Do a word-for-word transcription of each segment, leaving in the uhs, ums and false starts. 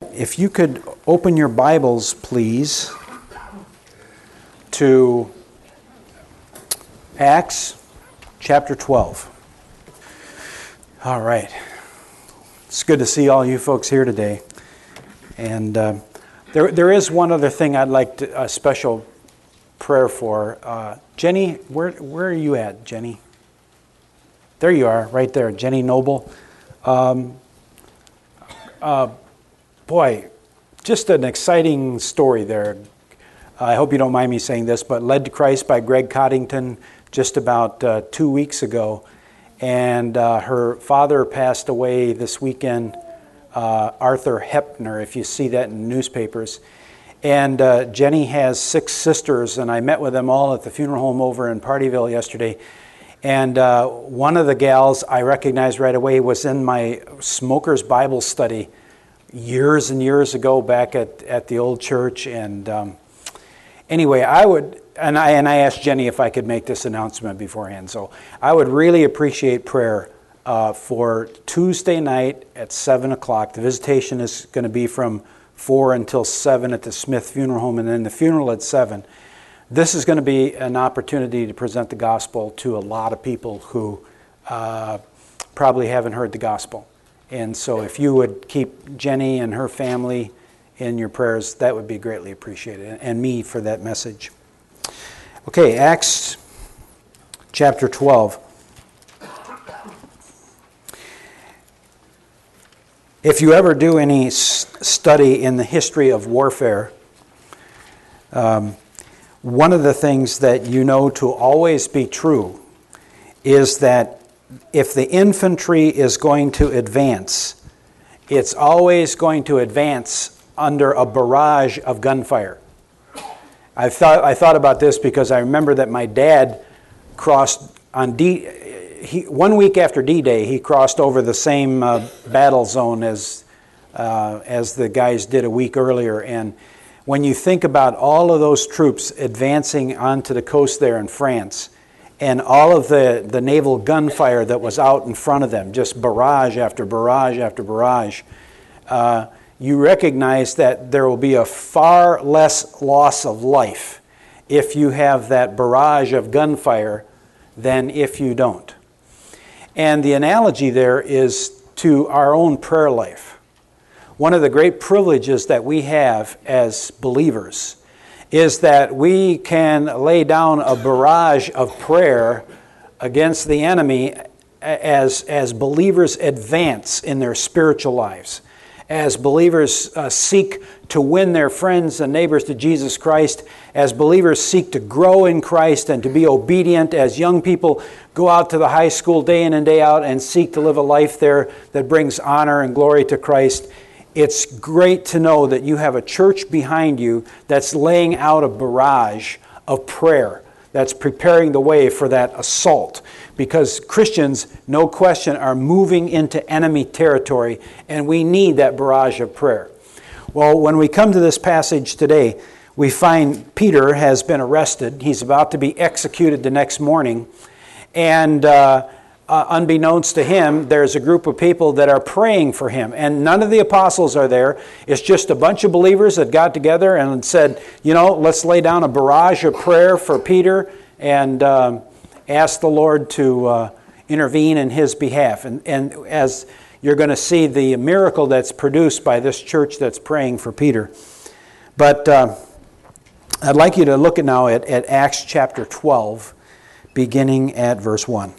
if you could open your Bibles, please, to Acts chapter twelve. All right. It's good to see all you folks here today. And uh, there, there is one other thing I'd like to, a special prayer for. Uh, Jenny, where, where are you at, Jenny? There you are, right there, Jenny Noble. Um, uh, boy, just an exciting story there. I hope you don't mind me saying this, but Led to Christ by Greg Coddington just about uh, two weeks ago. And uh, her father passed away this weekend, uh, Arthur Hepner, if you see that in newspapers. And uh, Jenny has six sisters, and I met with them all at the funeral home over in Partyville yesterday. And uh, one of the gals I recognized right away was in my Smokers Bible study years and years ago back at, at the old church. And um, anyway, I would, and I and I asked Jenny if I could make this announcement beforehand. So I would really appreciate prayer uh, for Tuesday night at seven o'clock. The visitation is going to be from four until seven at the Smith Funeral Home, and then the funeral at seven. This is going to be an opportunity to present the gospel to a lot of people who uh, probably haven't heard the gospel. And so if you would keep Jenny and her family in your prayers, that would be greatly appreciated, and me for that message. Okay, Acts chapter twelve. If you ever do any s- study in the history of warfare, um, one of the things that you know to always be true is that if the infantry is going to advance, it's always going to advance under a barrage of gunfire. I thought I thought about this because I remember that my dad crossed on D. He, one week after D-Day, he crossed over the same uh, battle zone as uh, as the guys did a week earlier, and when you think about all of those troops advancing onto the coast there in France, and all of the, the naval gunfire that was out in front of them, just barrage after barrage after barrage, uh, you recognize that there will be a far less loss of life if you have that barrage of gunfire than if you don't. And the analogy there is to our own prayer life. One of the great privileges that we have as believers is that we can lay down a barrage of prayer against the enemy as, as believers advance in their spiritual lives, as believers uh, seek to win their friends and neighbors to Jesus Christ, as believers seek to grow in Christ and to be obedient, as young people go out to the high school day in and day out and seek to live a life there that brings honor and glory to Christ. It's great to know that you have a church behind you that's laying out a barrage of prayer, that's preparing the way for that assault. Because Christians, no question, are moving into enemy territory, and we need that barrage of prayer. Well, when we come to this passage today, we find Peter has been arrested. He's about to be executed the next morning. And uh, uh, unbeknownst to him, there's a group of people that are praying for him. And none of the apostles are there. It's just a bunch of believers that got together and said, you know, let's lay down a barrage of prayer for Peter and um, ask the Lord to uh, intervene in his behalf. And, and as you're going to see the miracle that's produced by this church that's praying for Peter. But uh, I'd like you to look at now at, at Acts chapter twelve, beginning at verse one.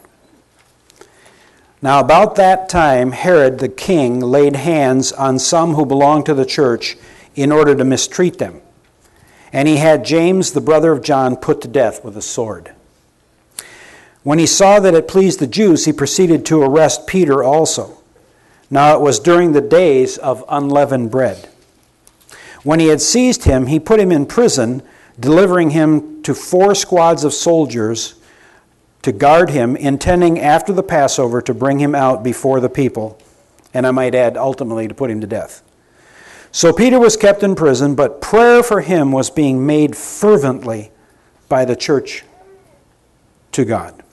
Now about that time Herod the king laid hands on some who belonged to the church in order to mistreat them. And he had James, the brother of John, put to death with a sword. When he saw that it pleased the Jews, he proceeded to arrest Peter also. Now it was during the days of unleavened bread. When he had seized him, he put him in prison, delivering him to four squads of soldiers to guard him, intending after the Passover to bring him out before the people, and I might add, ultimately to put him to death. So Peter was kept in prison, but prayer for him was being made fervently by the church to God.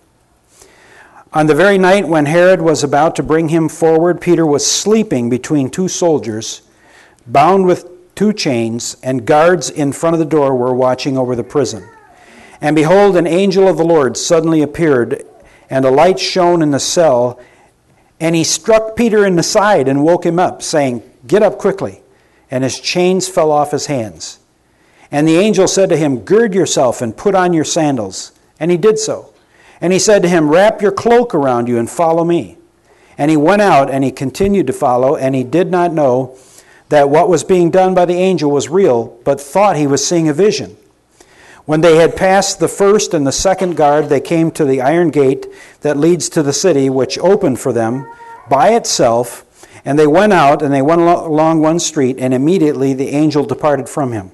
On the very night when Herod was about to bring him forward, Peter was sleeping between two soldiers, bound with two chains, and guards in front of the door were watching over the prison. And behold, an angel of the Lord suddenly appeared, and a light shone in the cell, and he struck Peter in the side and woke him up, saying, "Get up quickly." And his chains fell off his hands. And the angel said to him, "Gird yourself and put on your sandals." And he did so. And he said to him, "Wrap your cloak around you and follow me." And he went out, and he continued to follow, and he did not know that what was being done by the angel was real, but thought he was seeing a vision. When they had passed the first and the second guard, they came to the iron gate that leads to the city, which opened for them by itself. And they went out, and they went along one street, and immediately the angel departed from him.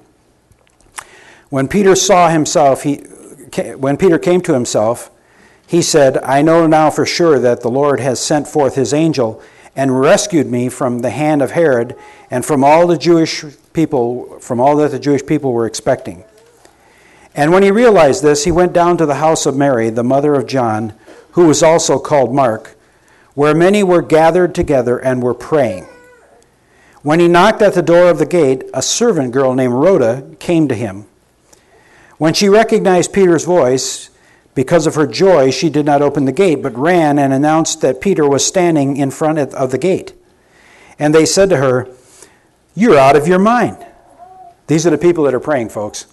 When Peter saw himself, he, when Peter came to himself, he said, "I know now for sure that the Lord has sent forth his angel and rescued me from the hand of Herod and from all the Jewish people, from all that the Jewish people were expecting." And when he realized this, he went down to the house of Mary, the mother of John, who was also called Mark, where many were gathered together and were praying. When he knocked at the door of the gate, a servant girl named Rhoda came to him. When she recognized Peter's voice, because of her joy, she did not open the gate, but ran and announced that Peter was standing in front of the gate. And they said to her, "You're out of your mind." These are the people that are praying, folks.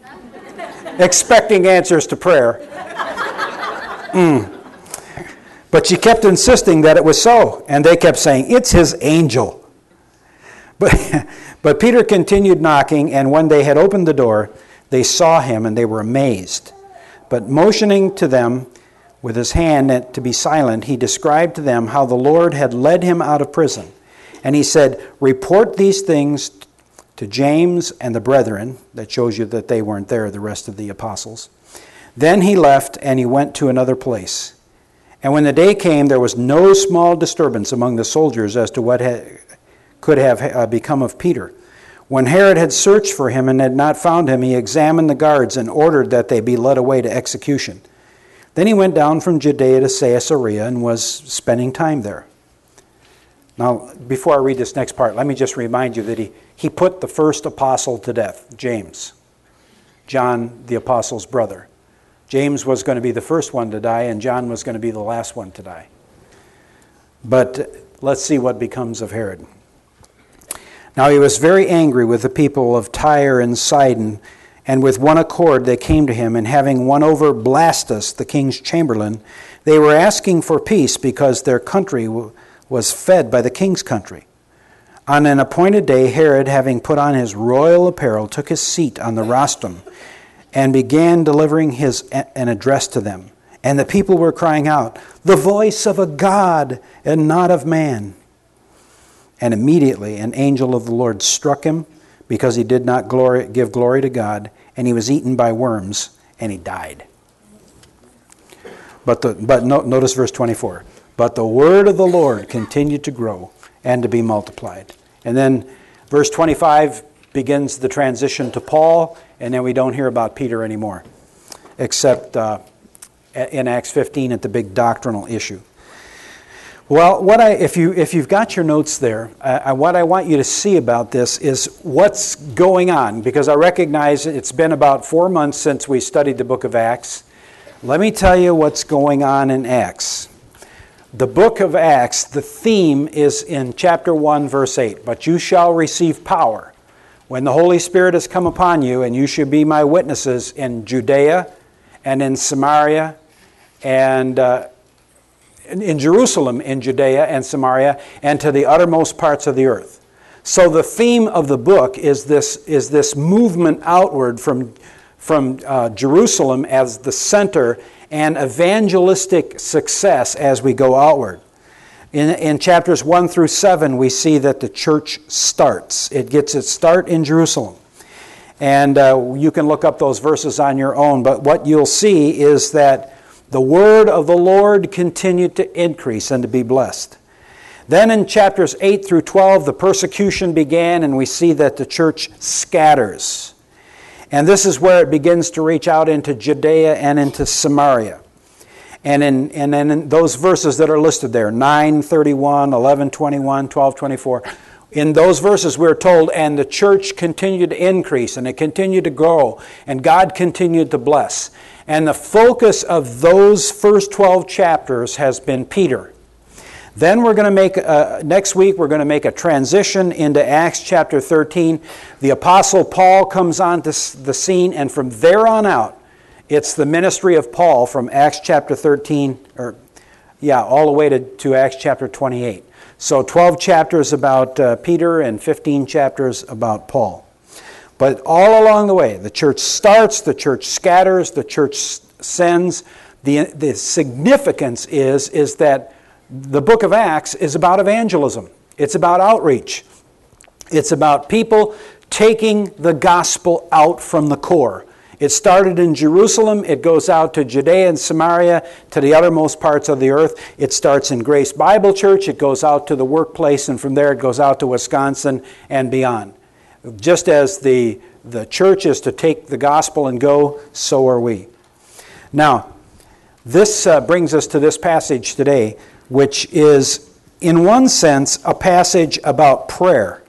Expecting answers to prayer. Mm. But she kept insisting that it was so, and they kept saying, "It's his angel." But, but Peter continued knocking, and when they had opened the door, they saw him, and they were amazed. But motioning to them with his hand to be silent, he described to them how the Lord had led him out of prison. And he said, "Report these things to James and the brethren." That shows you that they weren't there, the rest of the apostles. Then he left, and he went to another place. And when the day came, there was no small disturbance among the soldiers as to what had, could have uh, become of Peter. When Herod had searched for him and had not found him, he examined the guards and ordered that they be led away to execution. Then he went down from Judea to Caesarea and was spending time there. Now, before I read this next part, let me just remind you that he, he put the first apostle to death, James, John the apostle's brother. James was going to be the first one to die, and John was going to be the last one to die. But let's see what becomes of Herod. Now he was very angry with the people of Tyre and Sidon, and with one accord they came to him, and having won over Blastus, the king's chamberlain, they were asking for peace because their country was fed by the king's country. On an appointed day, Herod, having put on his royal apparel, took his seat on the rostrum and began delivering his an address to them. And the people were crying out, "The voice of a God and not of man." And immediately an angel of the Lord struck him because he did not glory, give glory to God, and he was eaten by worms, and he died. But, the, but no, notice verse twenty-four. But the word of the Lord continued to grow and to be multiplied. And then verse twenty-five begins the transition to Paul, and then we don't hear about Peter anymore, except uh, in Acts fifteen at the big doctrinal issue. Well, what I, if, you, if you've got your notes there, uh, what I want you to see about this is what's going on, because I recognize it's been about four months since we studied the book of Acts. Let me tell you what's going on in Acts. The book of Acts, the theme is in chapter one, verse eight. "But you shall receive power when the Holy Spirit has come upon you, and you shall be my witnesses in Judea and in Samaria and uh, in Jerusalem, in Judea and Samaria, and to the uttermost parts of the earth." So the theme of the book is this, is this movement outward from, from uh, Jerusalem as the center and evangelistic success as we go outward. In, in chapters one through seven, we see that the church starts. It gets its start in Jerusalem. And uh, you can look up those verses on your own, but what you'll see is that the word of the Lord continued to increase and to be blessed. Then in chapters eight through twelve, the persecution began, and we see that the church scatters. And this is where it begins to reach out into Judea and into Samaria. And in and then in those verses that are listed there, nine thirty-one, eleven twenty-one, twelve twenty-four, In those verses we're told, and the church continued to increase, and it continued to grow, and God continued to bless. And the focus of those first twelve chapters has been Peter. Then we're going to make, uh, next week, we're going to make a transition into Acts chapter thirteen. The Apostle Paul comes on to the scene, and from there on out, it's the ministry of Paul from Acts chapter thirteen, or yeah, all the way to, to Acts chapter twenty-eight. So twelve chapters about uh, Peter and fifteen chapters about Paul. But all along the way, the church starts, the church scatters, the church sends. The, the significance is, is that the book of Acts is about evangelism. It's about outreach. It's about people taking the gospel out from the core. It started in Jerusalem. It goes out to Judea and Samaria, to the uttermost parts of the earth. It starts in Grace Bible Church. It goes out to the workplace, and from there it goes out to Wisconsin and beyond. Just as the, the church is to take the gospel and go, so are we. Now, this uh, brings us to this passage today, which is, in one sense, a passage about prayer.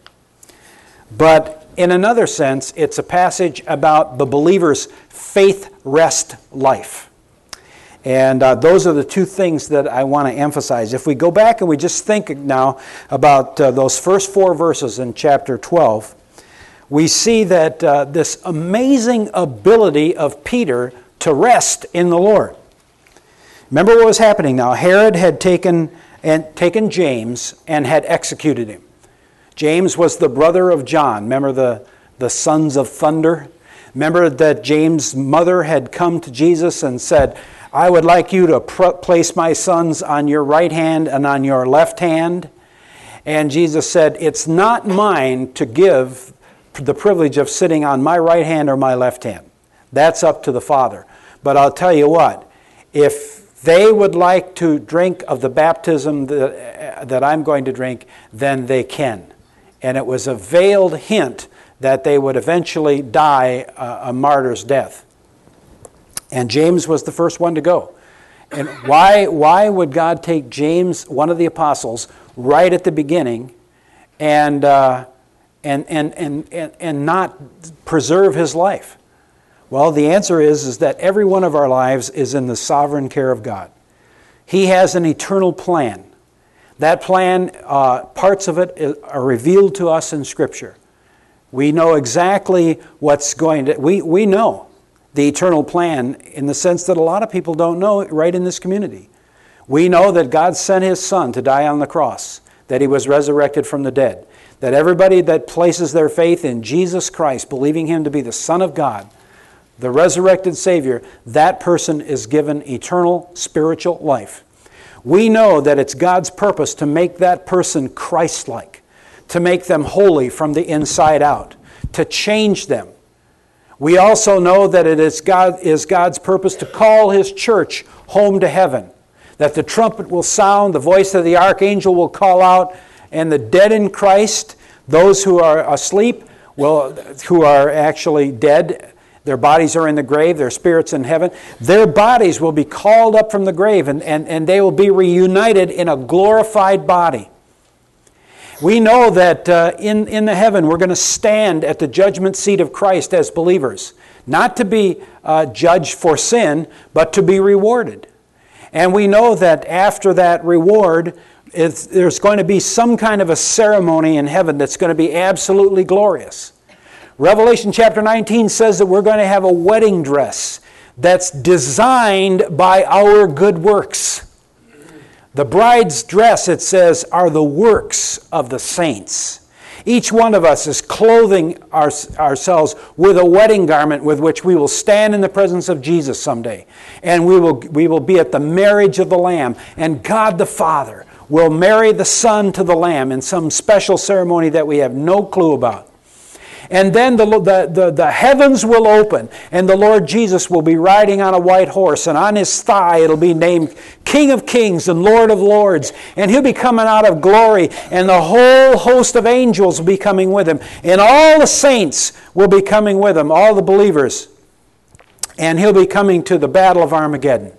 But in another sense, it's a passage about the believer's faith-rest life. And uh, those are the two things that I want to emphasize. If we go back and we just think now about uh, those first four verses in chapter twelve, we see that uh, this amazing ability of Peter to rest in the Lord. Remember what was happening now. Herod had taken and taken James and had executed him. James was the brother of John. Remember the, the sons of thunder? Remember that James' mother had come to Jesus and said, I would like you to pr- place my sons on your right hand and on your left hand. And Jesus said, it's not mine to give the privilege of sitting on my right hand or my left hand. That's up to the Father. But I'll tell you what, if they would like to drink of the baptism that, that I'm going to drink, then they can. And it was a veiled hint that they would eventually die a, a martyr's death. And James was the first one to go. And why, why would God take James, one of the apostles, right at the beginning and, uh, and, and, and, and, and not preserve his life? Well, the answer is, is that every one of our lives is in the sovereign care of God. He has an eternal plan. That plan, uh, parts of it are revealed to us in Scripture. We know exactly what's going to... We, we know the eternal plan in the sense that a lot of people don't know it right in this community. We know that God sent His Son to die on the cross, that He was resurrected from the dead, that everybody that places their faith in Jesus Christ, believing Him to be the Son of God, the resurrected Savior, that person is given eternal spiritual life. We know that it's God's purpose to make that person Christ-like, to make them holy from the inside out, to change them. We also know that it is, God, is God's purpose to call His church home to heaven, that the trumpet will sound, the voice of the archangel will call out, and the dead in Christ, those who are asleep, will, who are actually dead, their bodies are in the grave, their spirits in heaven. Their bodies will be called up from the grave, and, and, and they will be reunited in a glorified body. We know that uh, in, in the heaven we're going to stand at the judgment seat of Christ as believers. Not to be uh, judged for sin, but to be rewarded. And we know that after that reward, it's, there's going to be some kind of a ceremony in heaven that's going to be absolutely glorious. Revelation chapter nineteen says that we're going to have a wedding dress that's designed by our good works. The bride's dress, it says, are the works of the saints. Each one of us is clothing our, ourselves with a wedding garment with which we will stand in the presence of Jesus someday. And we will, we will be at the marriage of the Lamb. And God the Father will marry the Son to the Lamb in some special ceremony that we have no clue about. And then the, the, the, the heavens will open, and the Lord Jesus will be riding on a white horse, and on His thigh it'll be named King of Kings and Lord of Lords. And He'll be coming out of glory, and the whole host of angels will be coming with Him. And all the saints will be coming with Him, all the believers. And He'll be coming to the battle of Armageddon.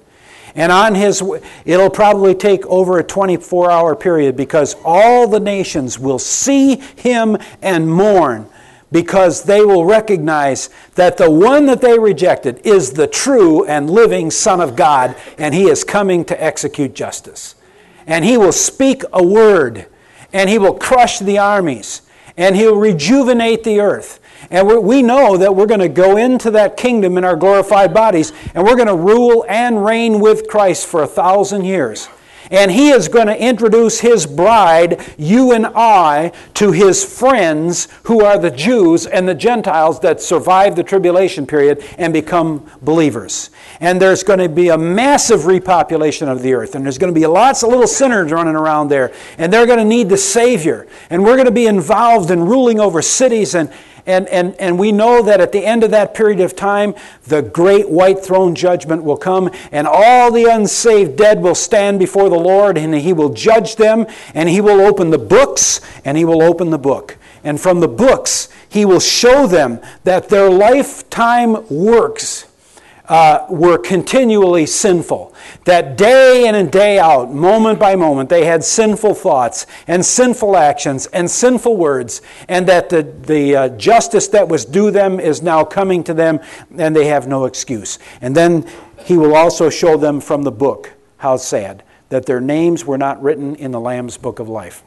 And on his, it'll probably take over a twenty-four hour period, because all the nations will see him and mourn, because they will recognize that the one that they rejected is the true and living Son of God, and he is coming to execute justice. And he will speak a word, and he will crush the armies, and he'll rejuvenate the earth. And we're, we know that we're going to go into that kingdom in our glorified bodies, and we're going to rule and reign with Christ for a thousand years. And he is going to introduce his bride, you and I, to his friends who are the Jews and the Gentiles that survive the tribulation period and become believers. And there's going to be a massive repopulation of the earth. And there's going to be lots of little sinners running around there. And they're going to need the Savior. And we're going to be involved in ruling over cities. And And, and, and we know that at the end of that period of time, the great white throne judgment will come, and all the unsaved dead will stand before the Lord, and he will judge them, and he will open the books, and he will open the book. And from the books, he will show them that their lifetime works Uh, were continually sinful. That day in and day out, moment by moment, they had sinful thoughts and sinful actions and sinful words, and that the, the uh, justice that was due them is now coming to them, and they have no excuse. And then he will also show them from the book, how sad, that their names were not written in the Lamb's book of life.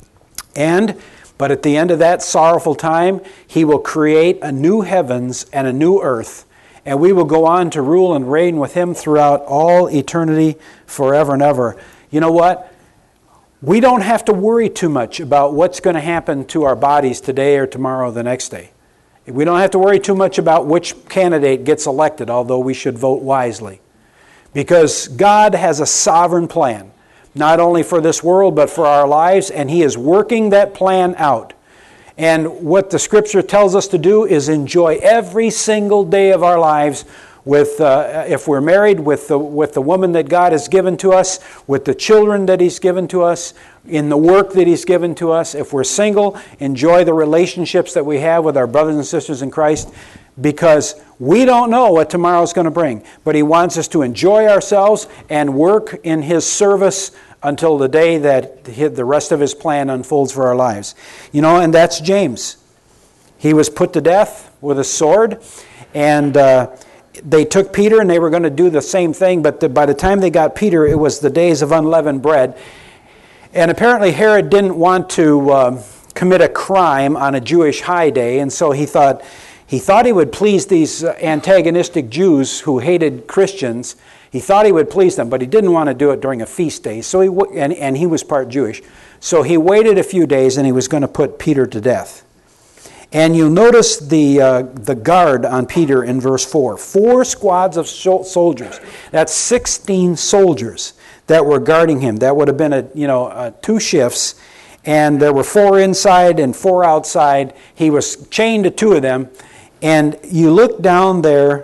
And, but at the end of that sorrowful time, he will create a new heavens and a new earth, and we will go on to rule and reign with him throughout all eternity, forever and ever. You know what? We don't have to worry too much about what's going to happen to our bodies today or tomorrow or the next day. We don't have to worry too much about which candidate gets elected, although we should vote wisely. Because God has a sovereign plan, not only for this world, but for our lives, and he is working that plan out. And what the Scripture tells us to do is enjoy every single day of our lives with, uh, if we're married, with the, with the woman that God has given to us, with the children that he's given to us, in the work that he's given to us. If we're single, enjoy the relationships that we have with our brothers and sisters in Christ, because we don't know what tomorrow's going to bring. But he wants us to enjoy ourselves and work in his service until the day that the rest of his plan unfolds for our lives. You know, and that's James. He was put to death with a sword, and uh, they took Peter, and they were going to do the same thing, but the, by the time they got Peter, it was the days of unleavened bread. And apparently Herod didn't want to um, commit a crime on a Jewish high day, and so he thought, he thought he would please these antagonistic Jews who hated Christians. He thought he would please them, but he didn't want to do it during a feast day. So he and, and he was part Jewish. So he waited a few days, and he was going to put Peter to death. And you'll notice the uh, the guard on Peter in verse four. Four squads of soldiers. That's sixteen soldiers that were guarding him. That would have been a you know uh, two shifts, and there were four inside and four outside. He was chained to two of them, and you look down there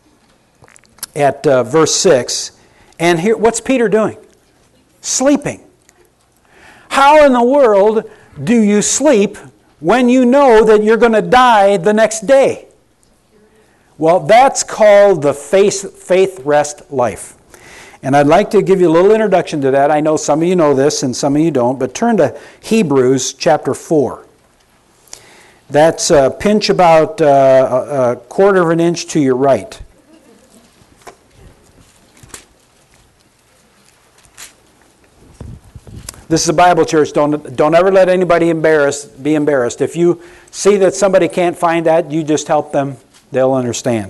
at uh, verse six, and here, what's Peter doing? Sleeping. How in the world do you sleep when you know that you're going to die the next day? Well, that's called the faith, faith rest life. And I'd like to give you a little introduction to that. I know some of you know this and some of you don't, but turn to Hebrews chapter four. That's uh, pinch about uh, a quarter of an inch to your right. This is a Bible church. Don't, don't ever let anybody embarrass, be embarrassed. If you see that somebody can't find that, you just help them. They'll understand.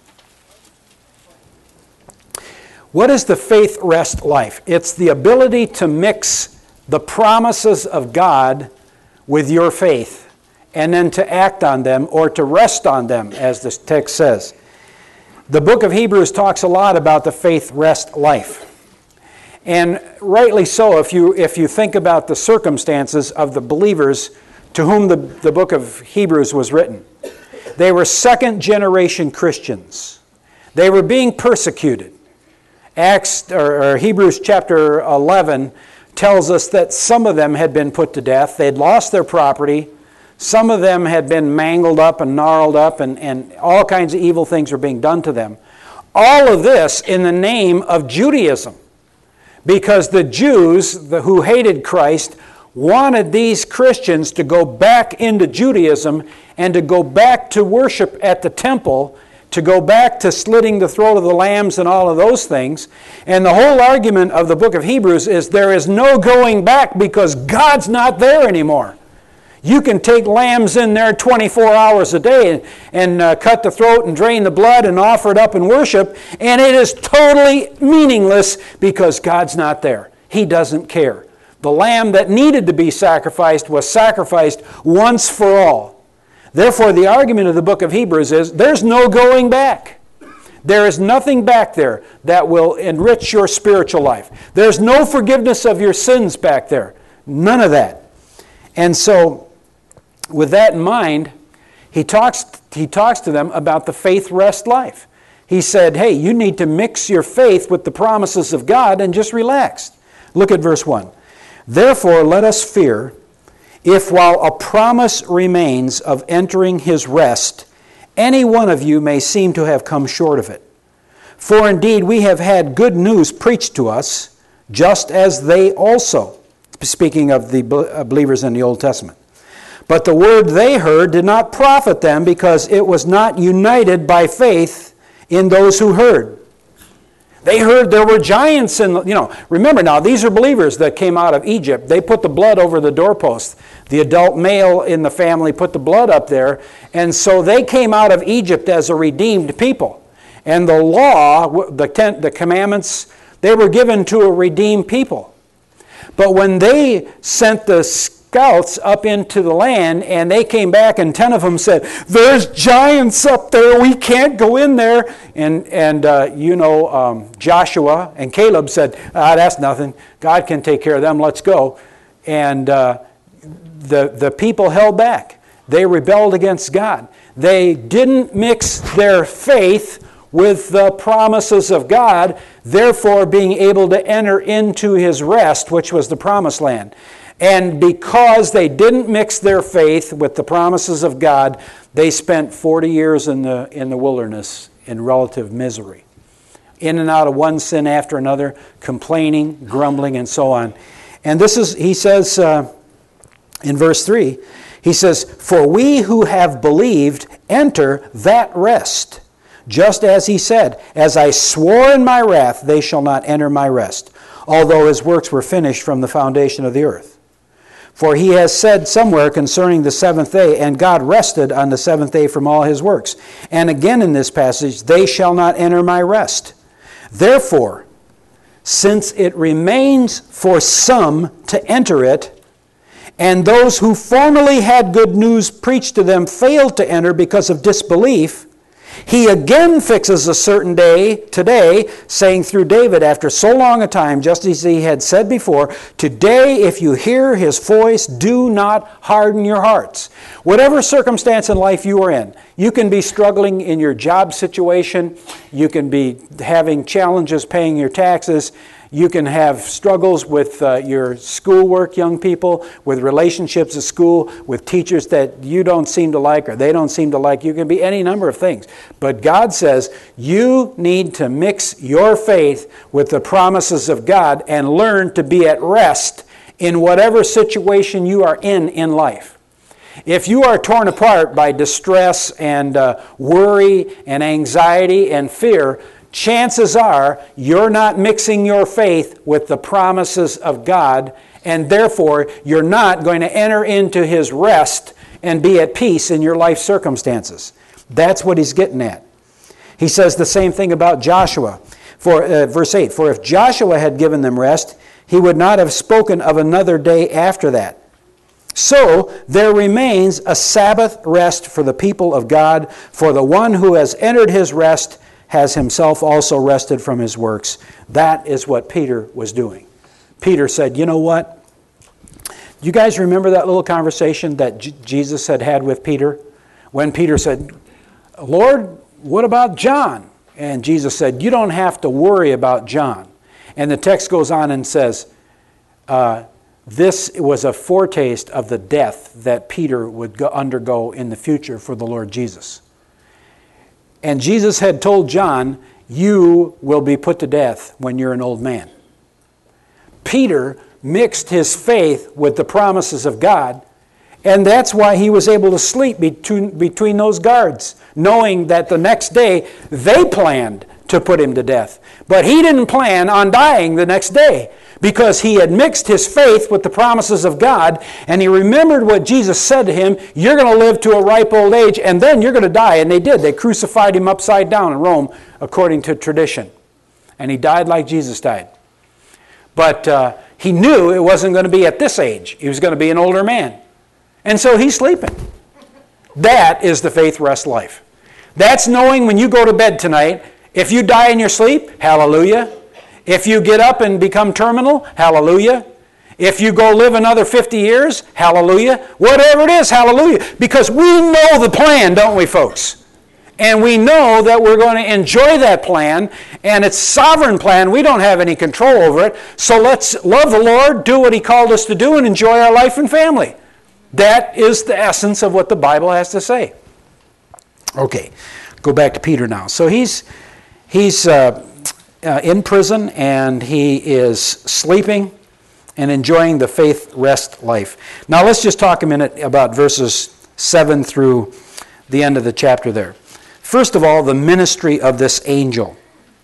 What is the faith rest life? It's the ability to mix the promises of God with your faith and then to act on them or to rest on them, as the text says. The book of Hebrews talks a lot about the faith rest life. And rightly so, if you if you think about the circumstances of the believers to whom the, the book of Hebrews was written. They were second generation Christians. They were being persecuted. Acts or, or Hebrews chapter eleven tells us that some of them had been put to death. They'd lost their property. Some of them had been mangled up and gnarled up, and, and all kinds of evil things were being done to them. All of this in the name of Judaism. Because the Jews the, who hated Christ wanted these Christians to go back into Judaism and to go back to worship at the temple, to go back to slitting the throat of the lambs and all of those things. And the whole argument of the book of Hebrews is there is no going back because God's not there anymore. You can take lambs in there twenty-four hours a day and, and uh, cut the throat and drain the blood and offer it up in worship, and it is totally meaningless because God's not there. He doesn't care. The lamb that needed to be sacrificed was sacrificed once for all. Therefore, the argument of the book of Hebrews is there's no going back. There is nothing back there that will enrich your spiritual life. There's no forgiveness of your sins back there. None of that. And so, with that in mind, he talks, he talks to them about the faith rest life. He said, hey, you need to mix your faith with the promises of God and just relax. Look at verse one. Therefore, let us fear, if while a promise remains of entering his rest, any one of you may seem to have come short of it. For indeed we have had good news preached to us, just as they also, speaking of the believers in the Old Testament. But the word they heard did not profit them because it was not united by faith in those who heard. They heard there were giants in, you know, remember now, these are believers that came out of Egypt. They put the blood over the doorpost. The adult male in the family put the blood up there. And so they came out of Egypt as a redeemed people. And the law, the, ten, the commandments, they were given to a redeemed people. But when they sent the scouts up into the land and they came back and ten of them said, there's giants up there, we can't go in there. And, and uh, you know, um, Joshua and Caleb said, ah, that's nothing. God can take care of them, let's go. And uh, the, the people held back. They rebelled against God. They didn't mix their faith with the promises of God, therefore being able to enter into his rest, which was the promised land. And because they didn't mix their faith with the promises of God, they spent forty years in the, in the wilderness in relative misery. In and out of one sin after another, complaining, grumbling, and so on. And this is, he says uh, in verse three, he says, for we who have believed enter that rest. Just as he said, as I swore in my wrath, they shall not enter my rest, although his works were finished from the foundation of the earth. For he has said somewhere concerning the seventh day, and God rested on the seventh day from all his works. And again in this passage, they shall not enter my rest. Therefore, since it remains for some to enter it, and those who formerly had good news preached to them failed to enter because of disbelief, he again fixes a certain day today, saying through David after so long a time, just as he had said before, today if you hear his voice, do not harden your hearts. Whatever circumstance in life you are in, you can be struggling in your job situation, you can be having challenges paying your taxes, you can have struggles with uh, your schoolwork, young people, with relationships at school, with teachers that you don't seem to like or they don't seem to like. You can be any number of things. But God says you need to mix your faith with the promises of God and learn to be at rest in whatever situation you are in in life. If you are torn apart by distress and uh, worry and anxiety and fear, chances are you're not mixing your faith with the promises of God, and therefore you're not going to enter into his rest and be at peace in your life circumstances. That's what he's getting at. He says the same thing about Joshua. For uh, verse eight, for if Joshua had given them rest, he would not have spoken of another day after that. So there remains a Sabbath rest for the people of God, for the one who has entered his rest has himself also rested from his works. That is what Peter was doing. Peter said, you know what? You guys remember that little conversation that J- Jesus had had with Peter? When Peter said, Lord, what about John? And Jesus said, you don't have to worry about John. And the text goes on and says, uh, this was a foretaste of the death that Peter would go, undergo in the future for the Lord Jesus. And Jesus had told John, you will be put to death when you're an old man. Peter mixed his faith with the promises of God, and that's why he was able to sleep between, between those guards, knowing that the next day they planned to put him to death. But he didn't plan on dying the next day because he had mixed his faith with the promises of God, and he remembered what Jesus said to him, you're going to live to a ripe old age, and then you're going to die. And they did. They crucified him upside down in Rome, according to tradition. And he died like Jesus died. But uh, he knew it wasn't going to be at this age. He was going to be an older man. And so he's sleeping. That is the faith rest life. That's knowing when you go to bed tonight, if you die in your sleep, hallelujah. If you get up and become terminal, hallelujah. If you go live another fifty years, hallelujah. Whatever it is, hallelujah. Because we know the plan, don't we, folks? And we know that we're going to enjoy that plan, and it's sovereign plan. We don't have any control over it. So let's love the Lord, do what He called us to do, and enjoy our life and family. That is the essence of what the Bible has to say. Okay, go back to Peter now. So he's he's uh, uh, in prison, and he is sleeping and enjoying the faith rest life. Now let's just talk a minute about verses seven through the end of the chapter there. First of all, the ministry of this angel.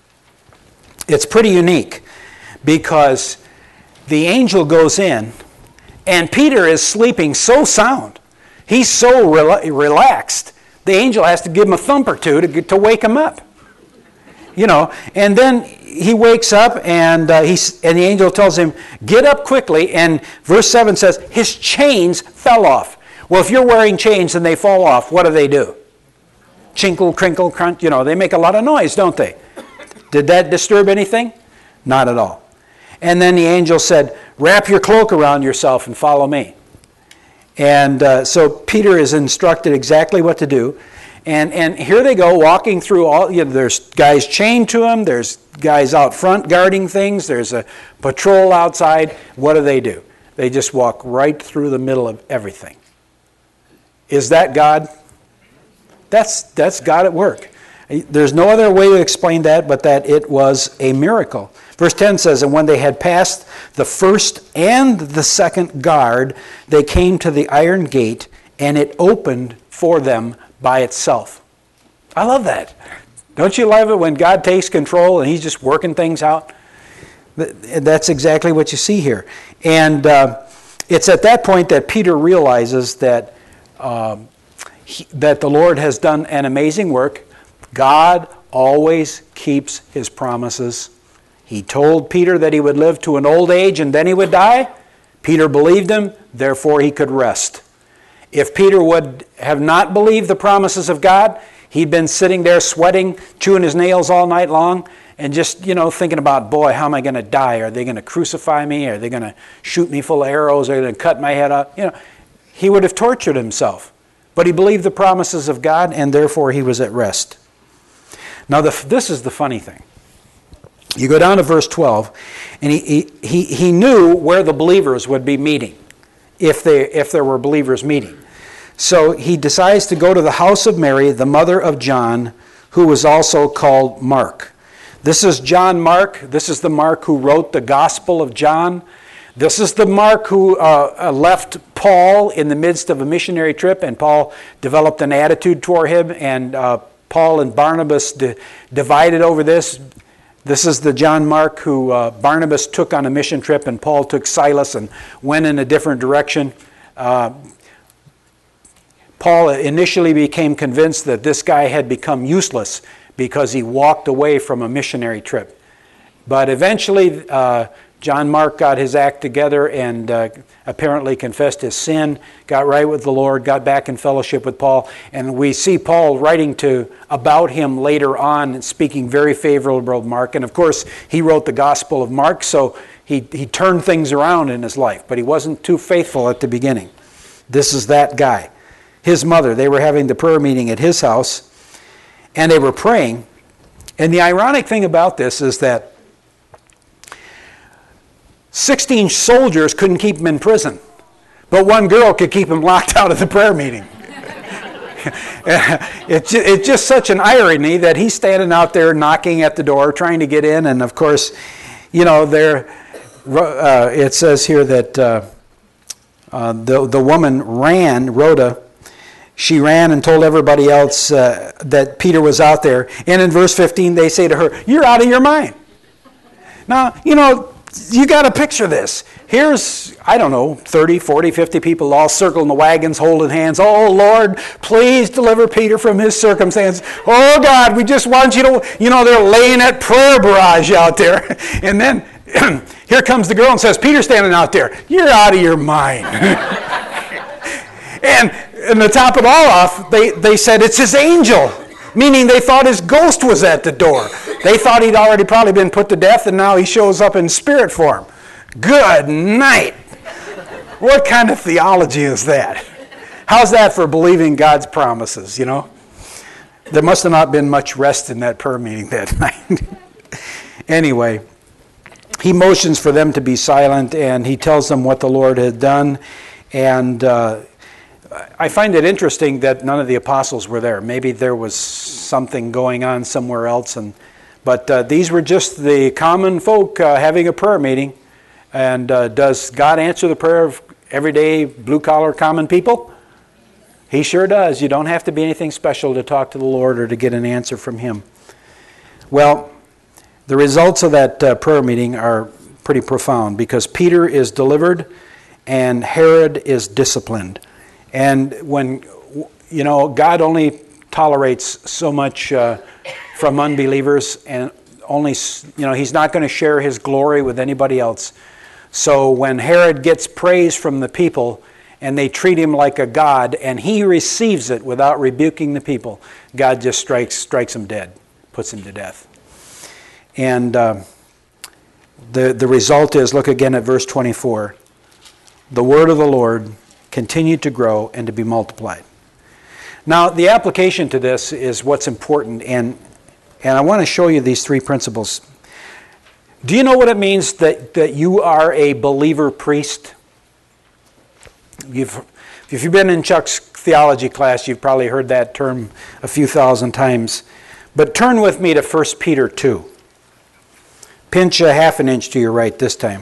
It's pretty unique because the angel goes in, and Peter is sleeping so sound. He's so rela- relaxed. The angel has to give him a thump or two to, to wake him up. You know, and then he wakes up, and uh, he's, and the angel tells him, get up quickly. And verse seven says, his chains fell off. Well, if you're wearing chains and they fall off, what do they do? Chinkle, crinkle, crunch. You know, they make a lot of noise, don't they? Did that disturb anything? Not at all. And then the angel said, wrap your cloak around yourself and follow me. And uh, so Peter is instructed exactly what to do. And and here they go, walking through all, you know, there's guys chained to them, there's guys out front guarding things, there's a patrol outside. What do they do? They just walk right through the middle of everything. Is that God? That's that's God at work. There's no other way to explain that but that it was a miracle. Verse ten says, and when they had passed the first and the second guard, they came to the iron gate, and it opened for them by itself. I love that. Don't you love it when God takes control and He's just working things out? That's exactly what you see here. And uh, it's at that point that Peter realizes that um, he, that the Lord has done an amazing work. God always keeps His promises. He told Peter that he would live to an old age and then he would die. Peter believed him, therefore he could rest. If Peter would have not believed the promises of God, he'd been sitting there sweating, chewing his nails all night long, and just, you know, thinking about, boy, how am I going to die? Are they going to crucify me? Are they going to shoot me full of arrows? Are they going to cut my head off? You know, he would have tortured himself. But he believed the promises of God, and therefore he was at rest. Now, the, this is the funny thing. You go down to verse twelve, and he, he, he knew where the believers would be meeting, if they if there were believers meeting. So he decides to go to the house of Mary, the mother of John, who was also called Mark. This is John Mark. This is the Mark who wrote the Gospel of John. This is the Mark who uh, left Paul in the midst of a missionary trip, and Paul developed an attitude toward him, and uh, Paul and Barnabas di- divided over this. This is the John Mark who uh, Barnabas took on a mission trip, and Paul took Silas and went in a different direction. Uh, Paul initially became convinced that this guy had become useless because he walked away from a missionary trip. But eventually, uh, John Mark got his act together and uh, apparently confessed his sin, got right with the Lord, got back in fellowship with Paul. And we see Paul writing to about him later on and speaking very favorable of Mark. And of course, he wrote the Gospel of Mark, so he, he turned things around in his life. But he wasn't too faithful at the beginning. This is that guy. His mother, they were having the prayer meeting at his house, and they were praying. And the ironic thing about this is that sixteen soldiers couldn't keep him in prison, but one girl could keep him locked out of the prayer meeting. it's, it's just such an irony that he's standing out there knocking at the door, trying to get in, and of course, you know, there. Uh, it says here that uh, uh, the the woman ran, Rhoda. She ran and told everybody else uh, that Peter was out there. And in verse fifteen, they say to her, "You're out of your mind." Now, you know, you got to picture this. Here's, I don't know, thirty, forty, fifty people all circling the wagons, holding hands. "Oh, Lord, please deliver Peter from his circumstance. Oh, God, we just want you to," you know, they're laying that prayer barrage out there. And then here comes the girl and says, "Peter's standing out there. You're out of your mind." and, and to top it all off, they, they said, "It's his angel." Meaning they thought his ghost was at the door. They thought he'd already probably been put to death, and now he shows up in spirit form. Good night. What kind of theology is that? How's that for believing God's promises, you know? There must have not been much rest in that prayer meeting that night. Anyway, he motions for them to be silent, and he tells them what the Lord had done. And uh, I find it interesting that none of the apostles were there. Maybe there was something going on somewhere else. and But uh, these were just the common folk uh, having a prayer meeting. And uh, does God answer the prayer of everyday blue-collar common people? He sure does. You don't have to be anything special to talk to the Lord or to get an answer from Him. Well, the results of that uh, prayer meeting are pretty profound, because Peter is delivered and Herod is disciplined. And when, you know, God only tolerates so much uh, from unbelievers, and only, you know, He's not going to share His glory with anybody else. So when Herod gets praise from the people and they treat him like a god and he receives it without rebuking the people, God just strikes strikes him dead, puts him to death. And uh, the, the result is, look again at verse twenty-four. The word of the Lord continued to grow and to be multiplied. Now, the application to this is what's important, and and I want to show you these three principles. Do you know what it means that, that you are a believer priest? You've, if you've been in Chuck's theology class, you've probably heard that term a few thousand times. But turn with me to First Peter two. Pinch a half an inch to your right this time.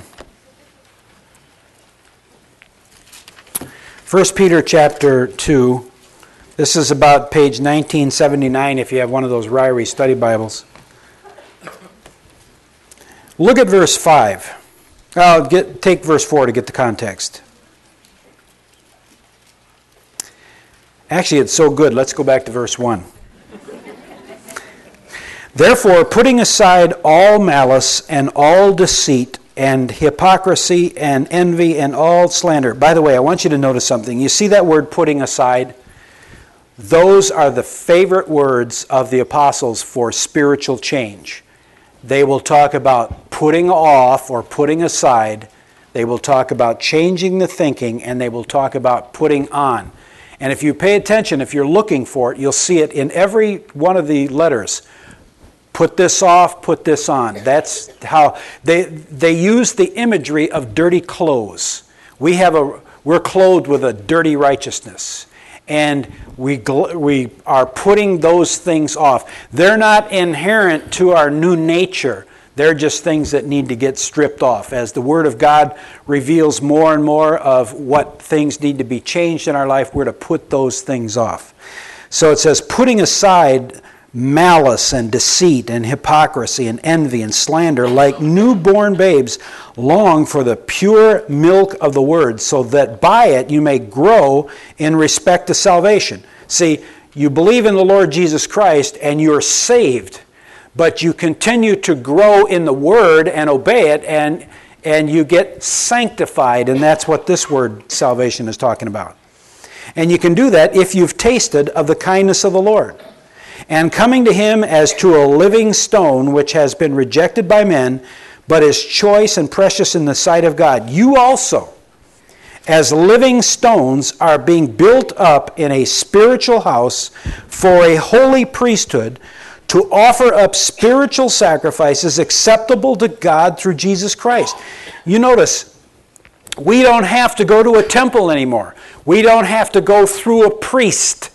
First Peter chapter two. This is about page nineteen seventy-nine if you have one of those Ryrie study Bibles. Look at verse five. I'll get, take verse four to get the context. Actually, it's so good. Let's go back to verse one. Therefore, putting aside all malice and all deceit and hypocrisy and envy and all slander. By the way, I want you to notice something. You see that word putting aside? Those are the favorite words of the apostles for spiritual change. They will talk about putting off or putting aside. They will talk about changing the thinking, and they will talk about putting on. And if you pay attention, if you're looking for it, you'll see it in every one of the letters. Put this off, put this on. That's how they they use the imagery of dirty clothes. We have a we're clothed with a dirty righteousness. And we we are putting those things off. They're not inherent to our new nature. They're just things that need to get stripped off. As the Word of God reveals more and more of what things need to be changed in our life, we're to put those things off. So it says, putting aside malice and deceit and hypocrisy and envy and slander, like newborn babes, long for the pure milk of the word, so that by it you may grow in respect to salvation. See, you believe in the Lord Jesus Christ and you're saved, but you continue to grow in the word and obey it, and and you get sanctified, and that's what this word salvation is talking about. And you can do that if you've tasted of the kindness of the Lord. And coming to Him as to a living stone, which has been rejected by men, but is choice and precious in the sight of God. You also, as living stones, are being built up in a spiritual house for a holy priesthood, to offer up spiritual sacrifices acceptable to God through Jesus Christ. You notice, we don't have to go to a temple anymore. We don't have to go through a priest.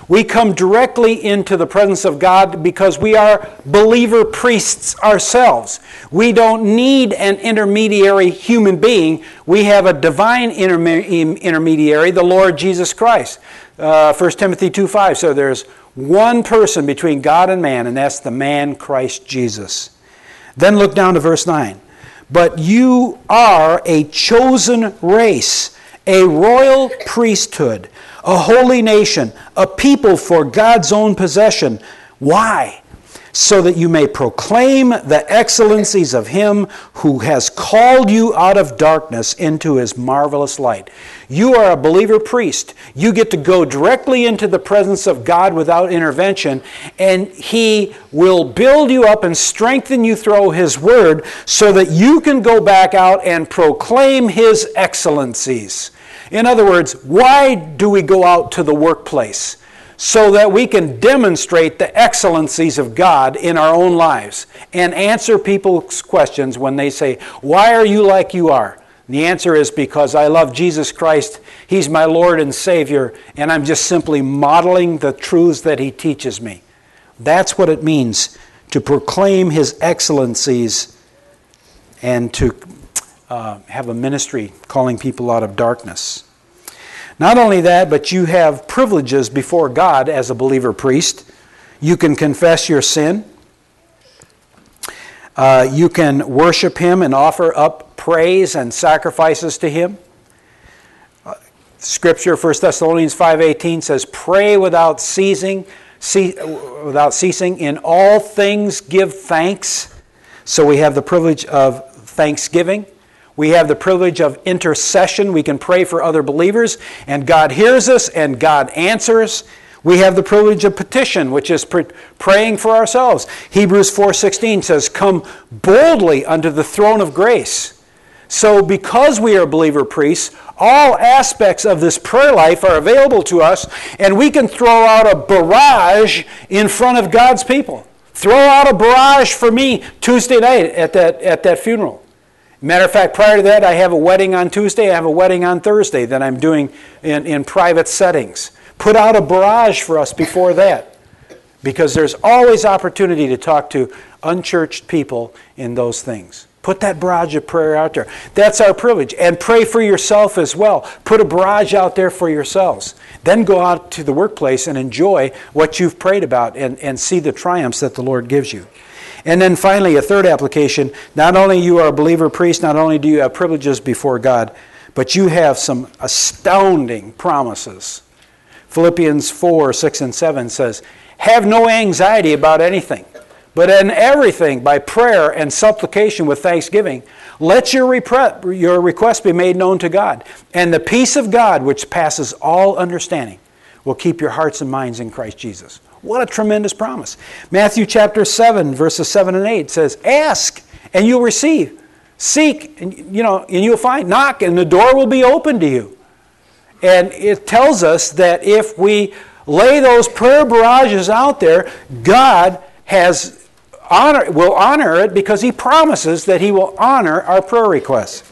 We come directly into the presence of God because we are believer priests ourselves. We don't need an intermediary human being. We have a divine intermediary, the Lord Jesus Christ. Uh, First Timothy two five, so there's one person between God and man, and that's the man Christ Jesus. Then look down to verse nine. But you are a chosen race, a royal priesthood, a holy nation, a people for God's own possession. Why? So that you may proclaim the excellencies of Him who has called you out of darkness into His marvelous light. You are a believer priest. You get to go directly into the presence of God without intervention, and He will build you up and strengthen you through His Word so that you can go back out and proclaim His excellencies. In other words, why do we go out to the workplace? So that we can demonstrate the excellencies of God in our own lives and answer people's questions when they say, why are you like you are? And the answer is because I love Jesus Christ. He's my Lord and Savior, and I'm just simply modeling the truths that He teaches me. That's what it means to proclaim His excellencies and to uh, have a ministry calling people out of darkness. Not only that, but you have privileges before God as a believer priest. You can confess your sin. Uh, you can worship Him and offer up praise and sacrifices to Him. Uh, Scripture, First Thessalonians five eighteen says, pray without ceasing, ce- without ceasing. In all things give thanks. So we have the privilege of thanksgiving. We have the privilege of intercession. We can pray for other believers, and God hears us, and God answers. We have the privilege of petition, which is pr- praying for ourselves. Hebrews four sixteen says, come boldly unto the throne of grace. So because we are believer priests, all aspects of this prayer life are available to us, and we can throw out a barrage in front of God's people. Throw out a barrage for me Tuesday night at that, at that funeral. Matter of fact, prior to that, I have a wedding on Tuesday. I have a wedding on Thursday that I'm doing in, in private settings. Put out a barrage for us before that, because there's always opportunity to talk to unchurched people in those things. Put that barrage of prayer out there. That's our privilege. And pray for yourself as well. Put a barrage out there for yourselves. Then go out to the workplace and enjoy what you've prayed about and, and see the triumphs that the Lord gives you. And then finally, a third application, not only you are a believer priest, not only do you have privileges before God, but you have some astounding promises. Philippians four, six, and seven says, have no anxiety about anything, but in everything, by prayer and supplication with thanksgiving, let your, repre- your request be made known to God. And the peace of God, which passes all understanding, will keep your hearts and minds in Christ Jesus. What a tremendous promise. Matthew chapter seven, verses seven and eight says, ask and you'll receive. Seek and you know and you'll find. Knock and the door will be open to you. And it tells us that if we lay those prayer barrages out there, God has honor will honor it because He promises that He will honor our prayer requests.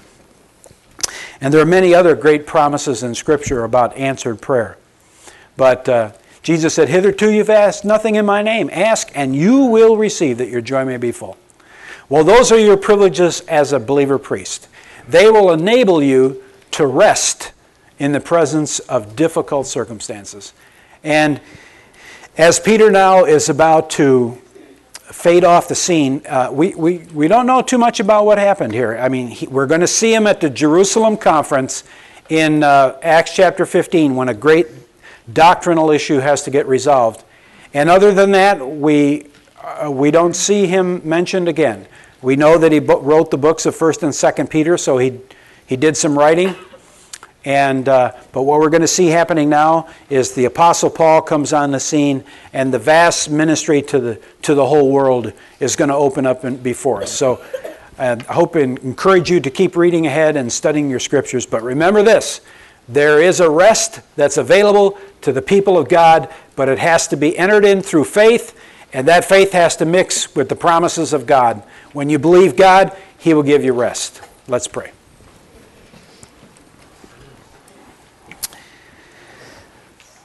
And there are many other great promises in Scripture about answered prayer. But uh, Jesus said, hitherto you've asked nothing in my name. Ask and you will receive, that your joy may be full. Well, those are your privileges as a believer priest. They will enable you to rest in the presence of difficult circumstances. And as Peter now is about to fade off the scene, uh, we, we, we don't know too much about what happened here. I mean, he, we're going to see him at the Jerusalem conference in uh, Acts chapter fifteen when a great doctrinal issue has to get resolved. And other than that, we uh, we don't see him mentioned again. We know that he bo- wrote the books of First and Second Peter, so he he did some writing. And uh, but what we're going to see happening now is the Apostle Paul comes on the scene, and the vast ministry to the to the whole world is going to open up in, before us. So uh, I hope and encourage you to keep reading ahead and studying your scriptures. But remember this. There is a rest that's available to the people of God, but it has to be entered in through faith, and that faith has to mix with the promises of God. When you believe God, He will give you rest. Let's pray.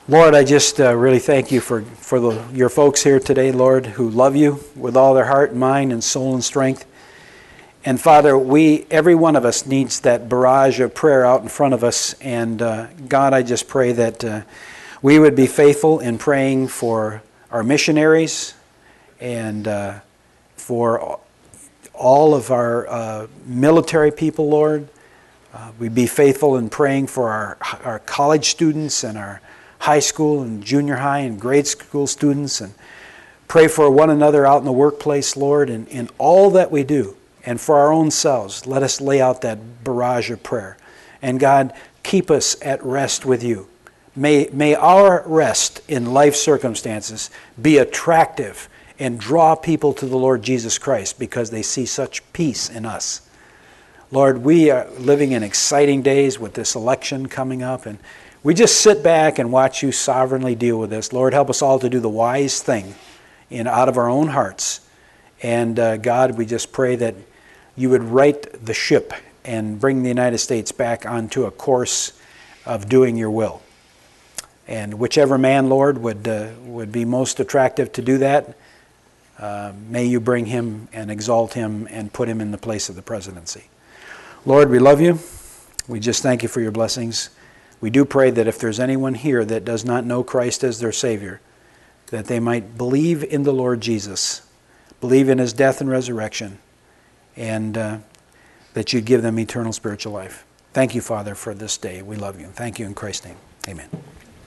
Lord, I just uh, really thank you for, for the, your folks here today, Lord, who love you with all their heart and mind and soul and strength. And Father, we, every one of us needs that barrage of prayer out in front of us. And uh, God, I just pray that uh, we would be faithful in praying for our missionaries and uh, for all of our uh, military people, Lord. Uh, we'd be faithful in praying for our, our college students and our high school and junior high and grade school students, and pray for one another out in the workplace, Lord, and in all that we do. And for our own selves, let us lay out that barrage of prayer. And God, keep us at rest with you. May, may our rest in life circumstances be attractive and draw people to the Lord Jesus Christ because they see such peace in us. Lord, we are living in exciting days with this election coming up, and we just sit back and watch you sovereignly deal with this. Lord, help us all to do the wise thing in out of our own hearts. And uh, God, we just pray that you would right the ship and bring the United States back onto a course of doing your will. And whichever man, Lord, would uh, would be most attractive to do that, uh, may you bring him and exalt him and put him in the place of the presidency. Lord, we love you. We just thank you for your blessings. We do pray that if there's anyone here that does not know Christ as their Savior, that they might believe in the Lord Jesus, believe in his death and resurrection, and uh, that you'd give them eternal spiritual life. Thank you, Father, for this day. We love you. Thank you in Christ's name. Amen.